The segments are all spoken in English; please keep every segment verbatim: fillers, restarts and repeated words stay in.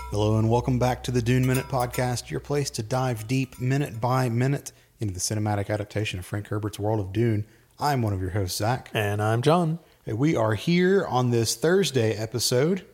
Hello and welcome back to the Dune Minute Podcast, your place to dive deep minute by minute into the cinematic adaptation of Frank Herbert's World of Dune. I'm one of your hosts, Zach. And I'm John. We are here on this Thursday episode,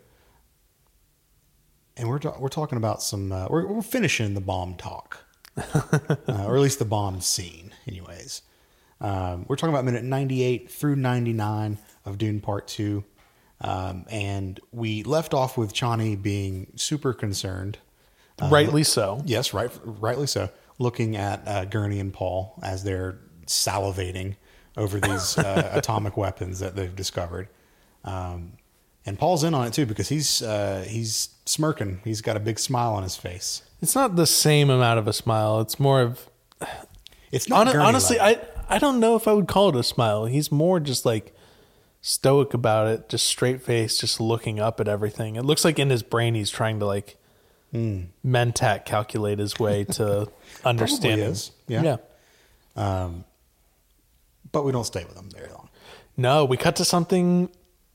and we're ta- we're talking about some, uh, we're, we're finishing the bomb talk, uh, or at least the bomb scene, anyways. Um, we're talking about minute ninety-eight through ninety-nine of Dune Part two. Um, and we left off with Chani being super concerned. Uh, rightly so. Yes, right, rightly so. Looking at uh, Gurney and Paul as they're salivating over these uh, atomic weapons that they've discovered. Um, and Paul's in on it too because he's uh, he's smirking. He's got a big smile on his face. It's not the same amount of a smile. It's more of... It's not Hon- Honestly, I, I don't know if I would call it a smile. He's more just like... stoic about it, just straight face, just looking up at everything. It looks like in his brain he's trying to like mm. mentat calculate his way to understand it. Yeah. yeah. Um, but we don't stay with him very long. No, we cut to something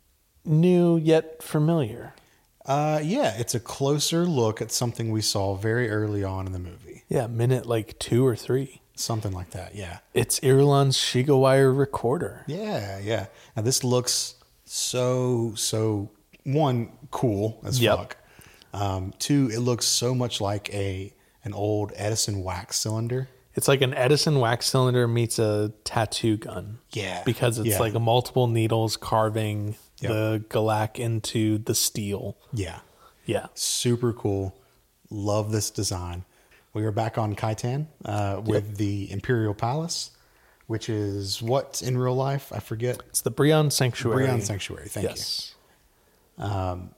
new yet familiar. Uh, yeah, it's a closer look at something we saw very early on in the movie. Yeah, minute like two or three. Something like that, yeah. It's Irulan's Shigawire recorder. Yeah, yeah. Now this looks so, so, one, cool as yep. fuck. Um, two, it looks so much like a an old Edison wax cylinder. It's like an Edison wax cylinder meets a tattoo gun. Yeah. Because it's yeah. like a multiple needles carving yep. the Galak into the steel. Yeah. Yeah. Super cool. Love this design. We are back on Khitan uh, with yep. the Imperial Palace, which is what in real life? I forget. It's the Brionne Sanctuary. Brionne Sanctuary, thank yes. you. Um,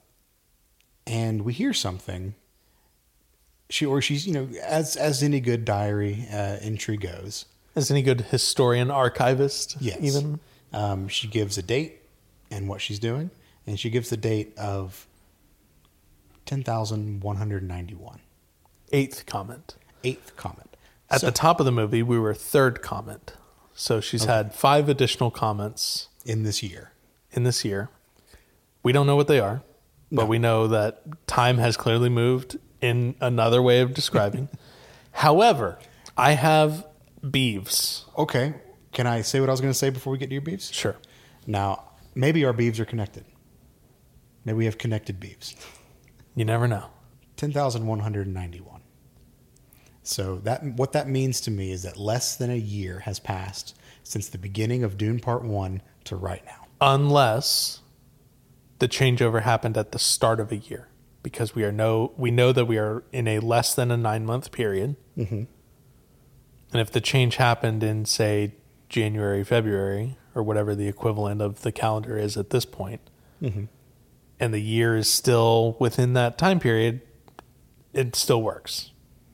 and we hear something. She or she's, you know, as as any good diary uh, entry goes. As any good historian, archivist, yes. even. Um, she gives a date and what she's doing, and she gives the date of ten thousand one hundred ninety-one. Eighth comment. Eighth comment. At so, the top of the movie, we were third comment. So she's okay. had five additional comments. In this year. In this year. We don't know what they are, but no. we know that time has clearly moved in another way of describing. However, I have beeves. Okay. Can I say what I was going to say before we get to your beeves? Sure. Now, maybe our beeves are connected. Maybe we have connected beeves. You never know. ten thousand one hundred ninety-one. So that what that means to me is that less than a year has passed since the beginning of Dune Part one to right now. Unless the changeover happened at the start of a year. Because we are no, we know that we are in a less than a nine-month period. Mm-hmm. And if the change happened in, say, January, February, or whatever the equivalent of the calendar is at this point, mm-hmm. and the year is still within that time period, it still works.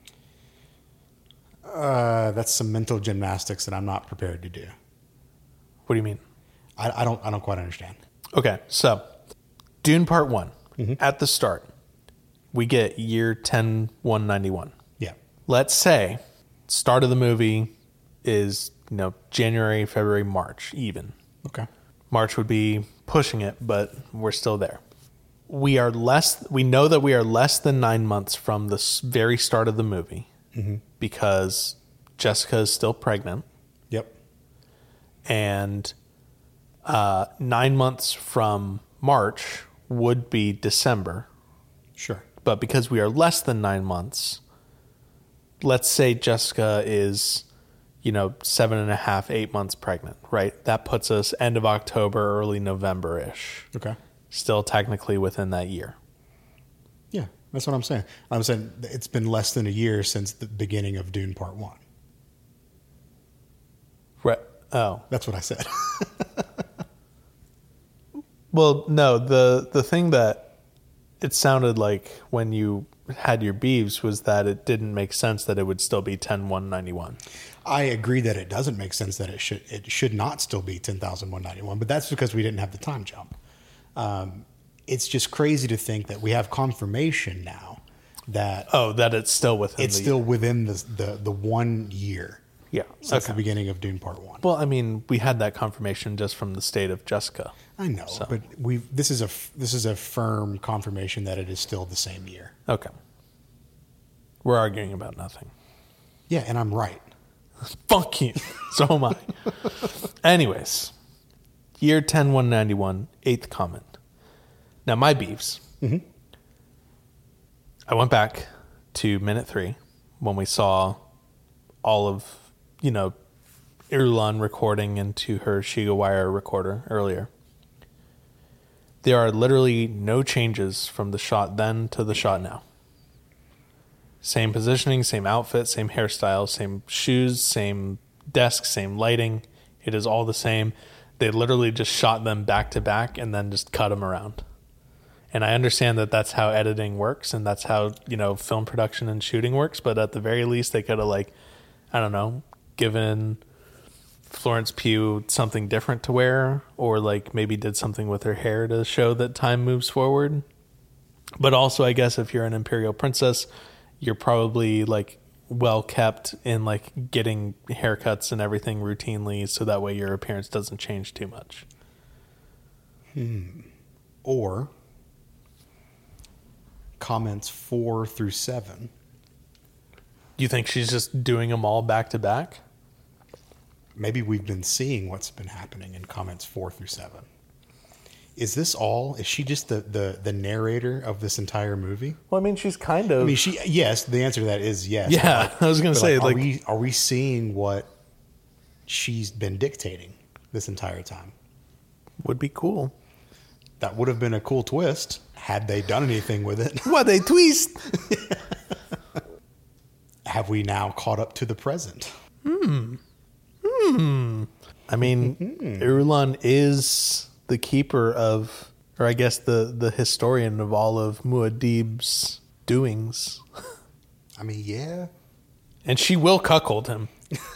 Uh, that's some mental gymnastics that I'm not prepared to do. What do you mean? I, I don't. I don't quite understand. Okay, so Dune Part One. Mm-hmm. At the start, we get year ten one ninety-one. Yeah. Let's say start of the movie is you know January, February, March, even. Okay. March would be pushing it, but we're still there. We are less. We know that we are less than nine months from the very start of the movie mm-hmm. because Jessica is still pregnant. Yep. And uh, nine months from March would be December. Sure. But because we are less than nine months, let's say Jessica is, you know, seven and a half, eight months pregnant, right? That puts us end of October, early November-ish. Okay. Still technically within that year. Yeah, that's what I'm saying. I'm saying it's been less than a year since the beginning of Dune Part One. Right. Oh. That's what I said. Well, no, the the thing that it sounded like when you had your beeves was that it didn't make sense that it would still be ten one ninety-one. I agree that it doesn't make sense that it should it should not still be ten thousand one ninety-one, but that's because we didn't have the time jump. Um, it's just crazy to think that we have confirmation now that oh that it's still within it's the still year. within the, the the one year Yeah. So that's Okay. the beginning of Dune Part One. Well, I mean, we had that confirmation just from the state of Jessica. I know, So- but we this is a f- this is a firm confirmation that it is still the same year. Okay. We're arguing about nothing. Yeah, and I'm right. Fuck you. So am I. Anyways, year ten one ninety-one, eighth comment. Now, my beefs. Mm-hmm. I went back to minute three when we saw all of, you know, Irulan recording into her Shiga Wire recorder earlier. There are literally no changes from the shot then to the shot now. Same positioning, same outfit, same hairstyle, same shoes, same desk, same lighting. It is all the same. They literally just shot them back to back and then just cut them around. And I understand that that's how editing works and that's how, you know, film production and shooting works. But at the very least, they could have, like, I don't know, given Florence Pugh something different to wear, or like maybe did something with her hair to show that time moves forward. But also, I guess if you're an Imperial princess, you're probably like well kept in like getting haircuts and everything routinely, so that way your appearance doesn't change too much. Or comments four through seven. You think she's just doing them all back to back? Maybe we've been seeing what's been happening in comments four through seven. Is this all? Is she just the, the, the narrator of this entire movie? Well, I mean, she's kind of. I mean, she. Yes, the answer to that is yes. Yeah, But I was gonna but say, are like- we are we seeing what she's been dictating this entire time? would be cool. That would have been a cool twist had they done anything with it. What a twist! Have we now caught up to the present? I mean, Irulan is the keeper of, or I guess the, the historian of all of Muad'Dib's doings. I mean, yeah. And she will cuckold him.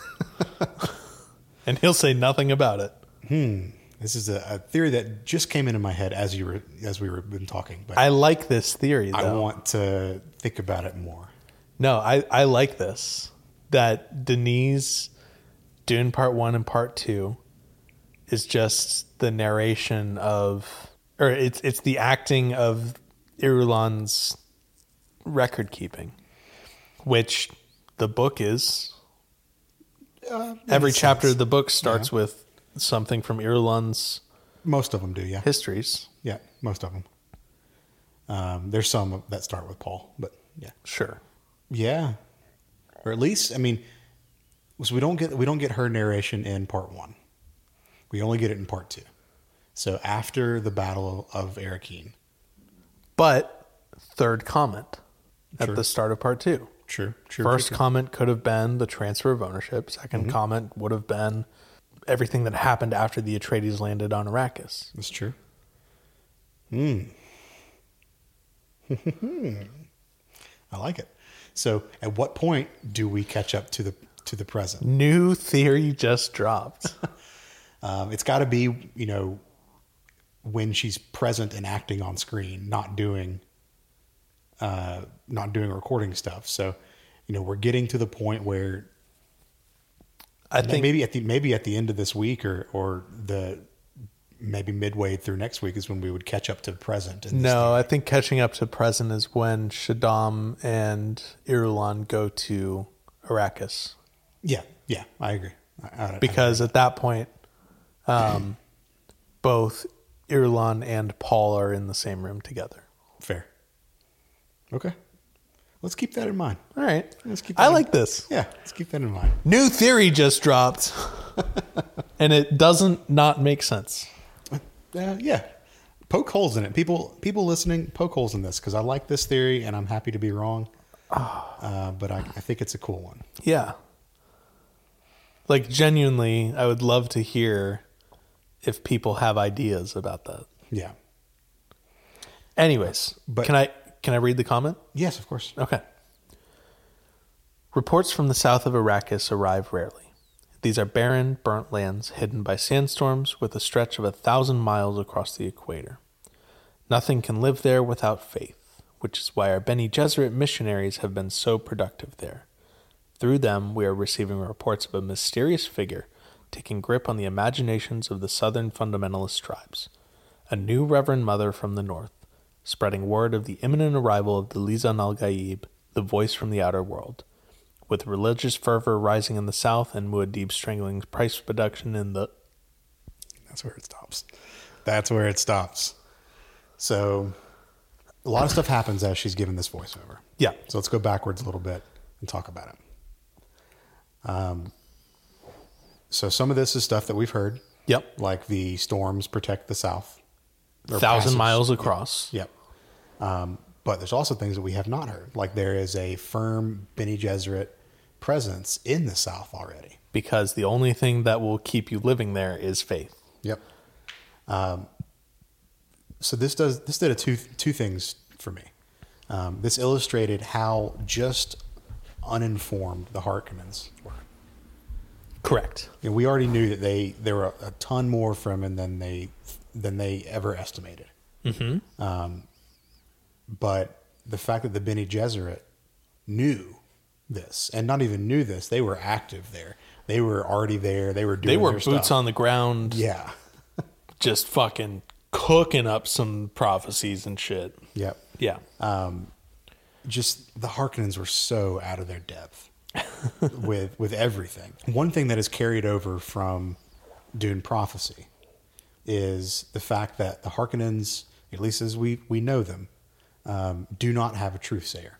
And he'll say nothing about it. This is a, a theory that just came into my head as you were as we were been talking, but I I, like this theory, though. want to think about it more. No, I, I like this. That Denise, Dune Part one and Part two is just the narration of, or it's it's the acting of Irulan's record keeping, which the book is. Uh, Every makes chapter sense. of the book starts Yeah. with something from Irulan's Most of them do, yeah. histories. Yeah, most of them. Um, there's some that start with Paul, but yeah, Sure. yeah, or at least I mean, so we don't get we don't get her narration in part one. We only get it in part two. So after the Battle of Arrakeen. But third comment at True. the start of part two. True. True. First true, true. comment could have been the transfer of ownership. Second Mm-hmm. comment would have been everything that happened after the Atreides landed on Arrakis. That's true. Hmm. I like it. So, at what point do we catch up to the to the present? New theory just dropped. Um, it's got to be, you know, when she's present and acting on screen, not doing, uh, not doing recording stuff. So, you know, we're getting to the point where I think maybe at the maybe at the end of this week or or the maybe midway through next week is when we would catch up to the present. in this no, I think catching up to present is when Shaddam and Irulan go to Arrakis. Yeah, yeah, I agree. I, I, Because at that point, um, both Irulan and Paul are in the same room together. I, fair. Okay, let's keep that in mind. All right. Let's keep I that in- like this. Yeah, let's keep that in mind. New theory just dropped. And it doesn't not make sense. Uh, yeah, poke holes in it. People, people listening, poke holes in this because I like this theory and I'm happy to be wrong. Uh, but I, I think it's a cool one. Yeah. Like, genuinely, I would love to hear if people have ideas about that. Yeah. Anyways, But- can I can I read the comment? Yes, of course. Okay. Reports from the south of Arrakis arrive rarely. These are barren, burnt lands hidden by sandstorms with a stretch of a thousand miles across the equator. Nothing can live there without faith, which is why our Bene Gesserit missionaries have been so productive there. Through them, we are receiving reports of a mysterious figure taking grip on the imaginations of the southern fundamentalist tribes. A new Reverend Mother from the north, spreading word of the imminent arrival of the Lisan al-Gaib, the voice from the outer world. With religious fervor rising in the south and Muad'Dib strangling price reduction in the... That's where it stops. That's where it stops. So a lot of stuff happens as she's given this voiceover. Yeah. So let's go backwards a little bit and talk about it. Um, so some of this is stuff that we've heard. Yep. Like the storms protect the south. Thousand passage. miles across. Yep. Um, but there's also things that we have not heard. Like there is a firm Bene Gesserit presence in the south already. Because the only thing that will keep you living there is faith. Yep. Um, so this does this did a two two things for me. Um, this illustrated how just uninformed the Harkonnens were. Correct. You know, we already knew that they there were a, a ton more Fremen than they than they ever estimated. Mm-hmm. Um, but the fact that the Bene Gesserit knew this, and not even knew this, they were active there. They were already there. They were doing. They were their boots stuff. on the ground. Yeah. Just fucking cooking up some prophecies and shit. Yep. Yeah. Um, just the Harkonnens were so out of their depth with with everything. One thing that is carried over from Dune Prophecy is the fact that the Harkonnens, at least as we, we know them, um, do not have a truthsayer.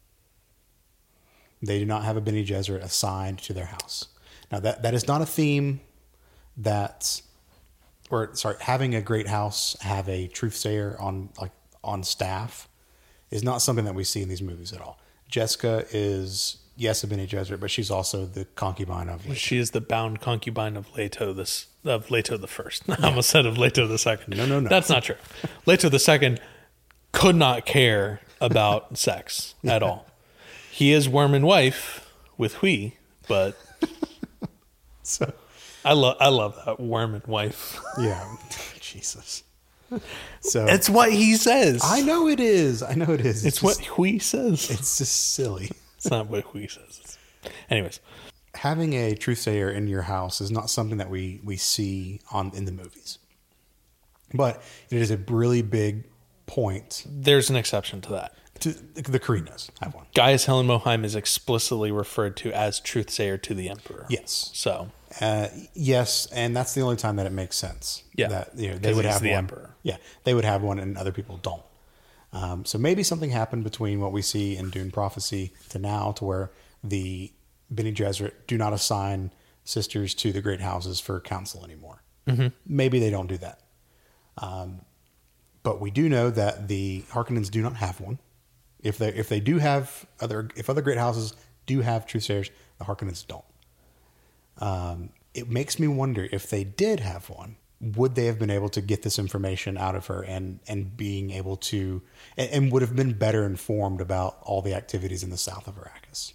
They do not have a Bene Gesserit assigned to their house. Now, that, that is not a theme that, or sorry, having a great house have a truthsayer on like on staff is not something that we see in these movies at all. Jessica is, yes, a Bene Gesserit, but she's also the concubine of Leto. She is the bound concubine of Leto this of Leto the First. I almost said of Leto the Second. No, no, no. That's not true. Leto the Second could not care about sex at all. He is worm and wife with Hui, but So, I love I love that worm and wife. yeah, Jesus. So It's what he says. I know it is. I know it is. It's, It's, what just, Hui says. it's just silly. It's not what Hui says. Anyways, Having a truthsayer in your house is not something that we, we see on in the movies, but it is a really big point. there's an exception to that. To, the Karinas have one. Gaius Helen Mohiam is explicitly referred to as truthsayer to the Emperor. Yes. So Uh, yes, and that's the only time that it makes sense. Yeah, that you know they 'cause would he's have the one. emperor. Yeah, they would have one, and other people don't. Um, so maybe something happened between what we see in Dune Prophecy to now, to where the Bene Gesserit do not assign sisters to the great houses for council anymore. Mm-hmm. Maybe they don't do that. Um, but we do know that the Harkonnens do not have one. If they if they do have other if other great houses do have truthsayers, the Harkonnens don't. Um, it makes me wonder if they did have one, would they have been able to get this information out of her and, and being able to, and, and would have been better informed about all the activities in the south of Arrakis?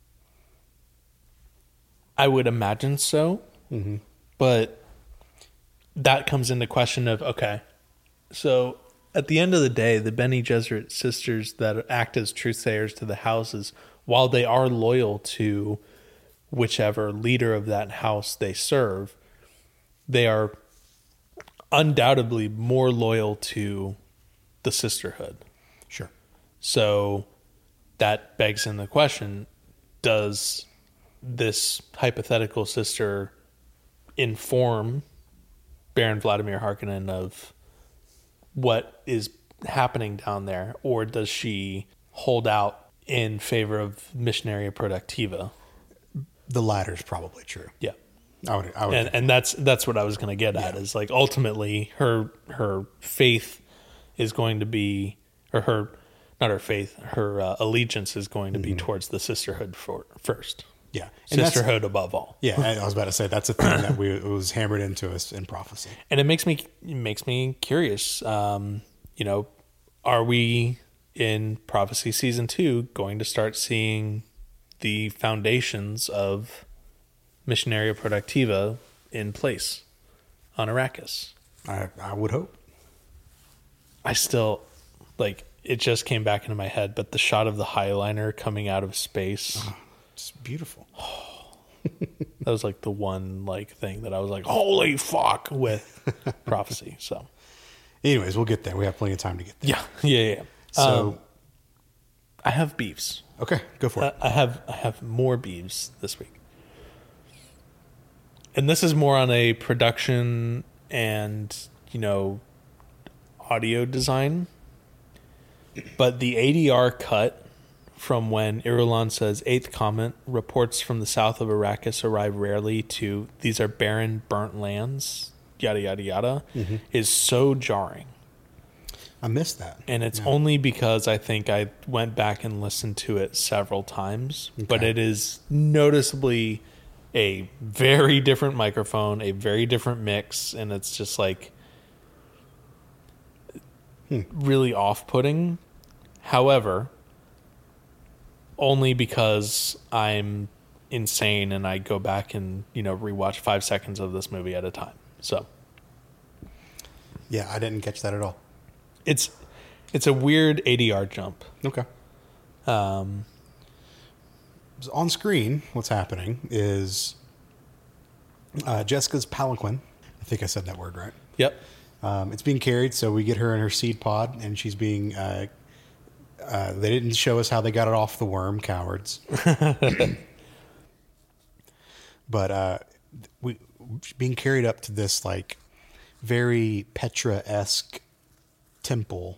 I would imagine so, Mm-hmm. but that comes into question of, okay, so at the end of the day, the Bene Gesserit sisters that act as truthsayers to the houses, while they are loyal to whichever leader of that house they serve, they are undoubtedly more loyal to the sisterhood. Sure. So that begs in the question, does this hypothetical sister inform Baron Vladimir Harkonnen of what is happening down there, or does she hold out in favor of Missionaria Productiva? The latter is probably true. Yeah. I would, I would And and that's that's what I was going to get at, Yeah. is like ultimately her her faith is going to be, or her not her faith, her uh, allegiance is going to be towards the sisterhood for first. yeah. And that's- Sisterhood above all. Yeah, I was about to say that's a thing that we it was hammered into us in prophecy. And it makes me it makes me curious. Um, you know, are we in Prophecy season two going to start seeing the foundations of Missionaria Productiva in place on Arrakis? I, I would hope. I still, like, it just came back into my head, but the shot of the Highliner coming out of space Just beautiful. That was like the one like thing that I was like, holy fuck, with Prophecy. So, anyways, we'll get there. We have plenty of time to get there. yeah, yeah, yeah. So, um, I have beefs. okay, go for it. I have I have more beefs this week, and this is more on a production and you know audio design. But the A D R cut from when Irulan says eighth comment, reports from the south of Arrakis arrive rarely, to these are barren, burnt lands, yada, yada, yada, mm-hmm. is so jarring. I missed that. And it's yeah. only because I think I went back and listened to it several times. Okay. But it is noticeably a very different microphone, a very different mix, and it's just like hmm. really off-putting. However, only because I'm insane and I go back and, you know, rewatch five seconds of this movie at a time. So, yeah, I didn't catch that at all. It's it's a weird A D R jump. Okay. Um, on screen, what's happening is uh, Jessica's palanquin. I think I said that word right. Yep. Um, it's being carried, so we get her in her seed pod, and she's being... Uh, Uh, they didn't show us how they got it off the worm, cowards. But uh, we being carried up to this like very Petra-esque temple,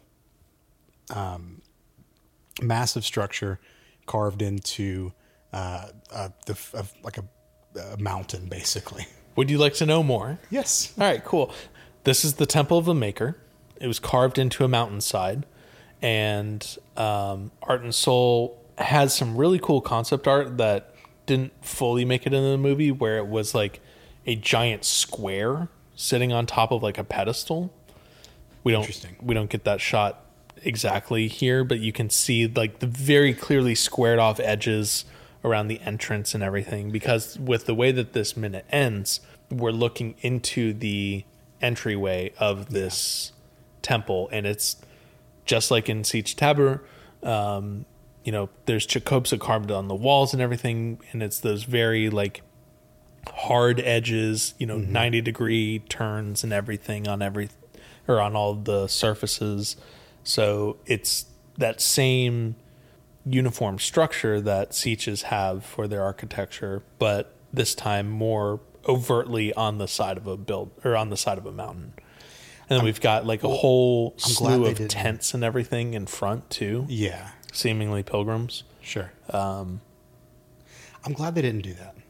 um, massive structure carved into uh, uh, the uh, like a, a mountain, basically. Would you like to know more? Yes. All right, cool. This is the Temple of the Maker. It was carved into a mountainside. And um, Art and Soul has some really cool concept art that didn't fully make it into the movie, where it was like a giant square sitting on top of like a pedestal. We don't we don't get that shot exactly here, but you can see like the very clearly squared off edges around the entrance and everything, because with the way that this minute ends, we're looking into the entryway of this yeah. temple, and it's just like in Siege Tabor, um, you know, there's Chakobsa carved on the walls and everything, and it's those very like hard edges, you know, mm-hmm. ninety degree turns and everything on every or on all the surfaces. So it's that same uniform structure that Sieges have for their architecture, but this time more overtly on the side of a build or on the side of a mountain. And then I'm, we've got like a well, whole slew of tents and everything in front too. Yeah. Seemingly pilgrims. Sure. Um, I'm glad they didn't do that.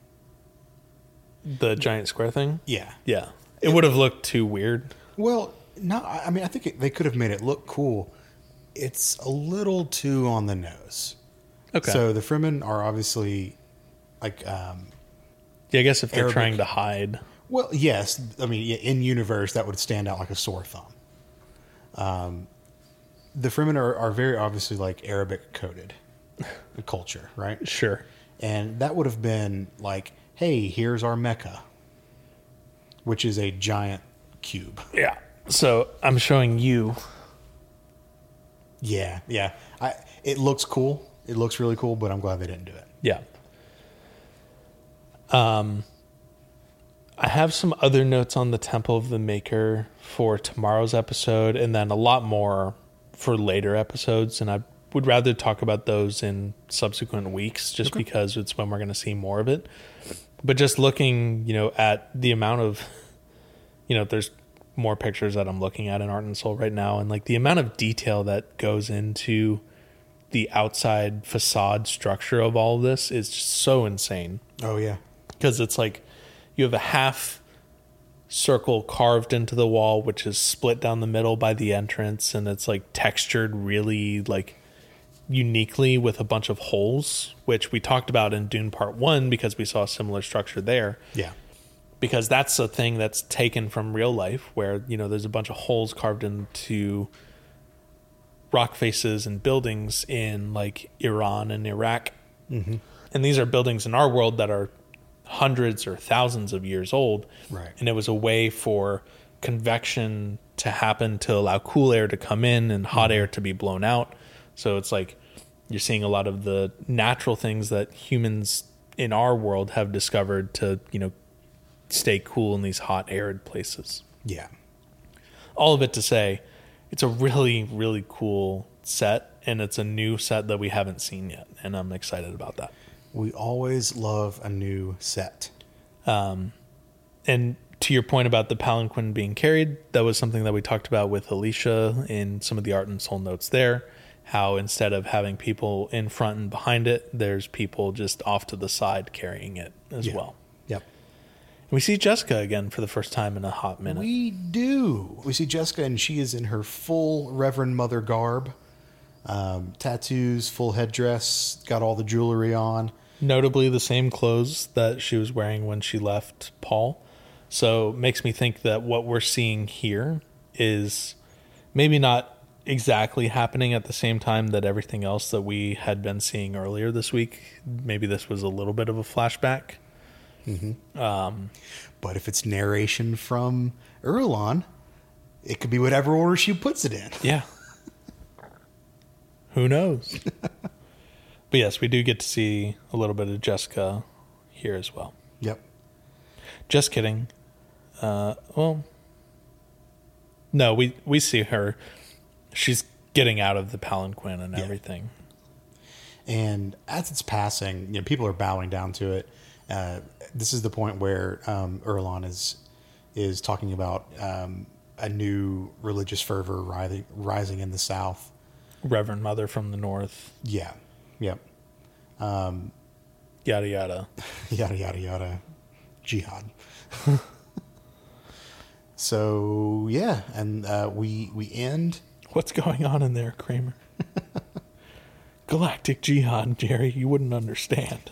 The giant square thing? Yeah. Yeah. It, it would have looked too weird. Well, no, I mean, I think it, they could have made it look cool. It's a little too on the nose. Okay. So the Fremen are obviously like... Um, yeah, I guess if they're Arabic. trying to hide... Well, yes. I mean, in universe, that would stand out like a sore thumb. Um, the Fremen are, are very obviously like Arabic coded culture, right? Sure. And that would have been like, hey, here's our Mecca, which is a giant cube. Yeah. So I'm showing you. Yeah, yeah. I. It looks cool. It looks really cool, but I'm glad they didn't do it. Yeah. Um. I have some other notes on the Temple of the Maker for tomorrow's episode, and then a lot more for later episodes. And I would rather talk about those in subsequent weeks, just okay. because it's when we're going to see more of it. But just looking, you know, at the amount of, you know, there's more pictures that I'm looking at in Art and Soul right now, and like the amount of detail that goes into the outside facade structure of all of this is just so insane. Oh yeah, because it's like, you have a half circle carved into the wall, which is split down the middle by the entrance, and it's like textured really like uniquely with a bunch of holes, which we talked about in Dune Part One because we saw a similar structure there. Yeah, because that's a thing that's taken from real life, where you know there's a bunch of holes carved into rock faces and buildings in like Iran and Iraq, mm-hmm. and these are buildings in our world that are hundreds or thousands of years old. Right. And it was a way for convection to happen to allow cool air to come in and hot mm-hmm. air to be blown out. So it's like You're seeing a lot of the natural things that humans in our world have discovered to, you know, stay cool in these hot, arid places. Yeah. All of it to say, it's a really, really cool set, and it's a new set that we haven't seen yet, and I'm excited about that. We always love a new set. Um, and to your point about the palanquin being carried, that was something that we talked about with Alicia in some of the Art and Soul notes there, how instead of having people in front and behind it, there's people just off to the side carrying it as Yeah. well. Yep. And we see Jessica again for the first time in a hot minute. We do. We see Jessica, and she is in her full Reverend Mother garb. Um, tattoos, full headdress, got all the jewelry on. Notably the same clothes that she was wearing when she left Paul. So it makes me think that what we're seeing here is maybe not exactly happening at the same time that everything else that we had been seeing earlier this week. Maybe this was a little bit of a flashback. Mm-hmm. Um, but if it's narration from Erlon, it could be whatever order she puts it in. Yeah. Who knows? But yes, we do get to see a little bit of Jessica here as well. Yep. Just kidding. Uh, well, no, we, we see her. She's getting out of the palanquin and Yeah. everything. And as it's passing, you know, people are bowing down to it. Uh, this is the point where um, Erlon is is talking about um, a new religious fervor rising, rising in the South. Reverend Mother from the North. Yeah. Yep. Um, Yada, yada. yada, yada, yada. Jihad. So, yeah. And uh, we, we end. What's going on in there, Kramer? Galactic Jihad, Jerry. You wouldn't understand.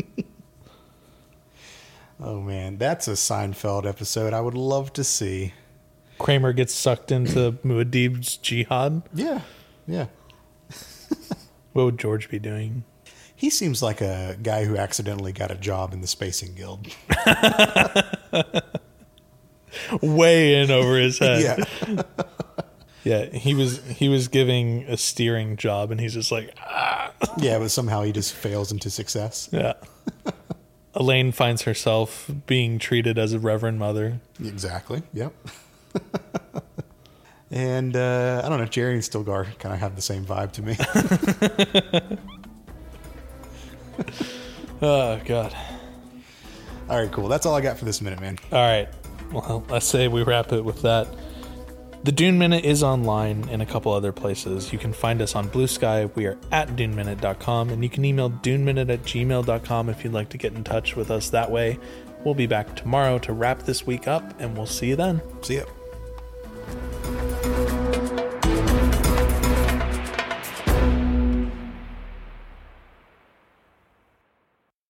Oh, man. That's a Seinfeld episode I would love to see. Kramer gets sucked into Muad'Dib's Jihad. Yeah. Yeah. What would George be doing? He seems like a guy who accidentally got a job in the Spacing Guild. Way in over his head. Yeah. Yeah, he was he was giving a steering job, and he's just like, ah. Yeah, but somehow he just fails into success. Yeah. Elaine finds herself being treated as a Reverend Mother. Exactly. Yep. And uh, I don't know, Jerry and Stilgar kind of have the same vibe to me. Oh, God. All right, cool. That's all I got for this minute, man. All right. Well, let's say we wrap it with that. The Dune Minute is online in a couple other places. You can find us on Blue Sky. We are at dune minute dot com, and you can email duneminute at gmail dot com if you'd like to get in touch with us that way. We'll be back tomorrow to wrap this week up, and we'll see you then. See ya.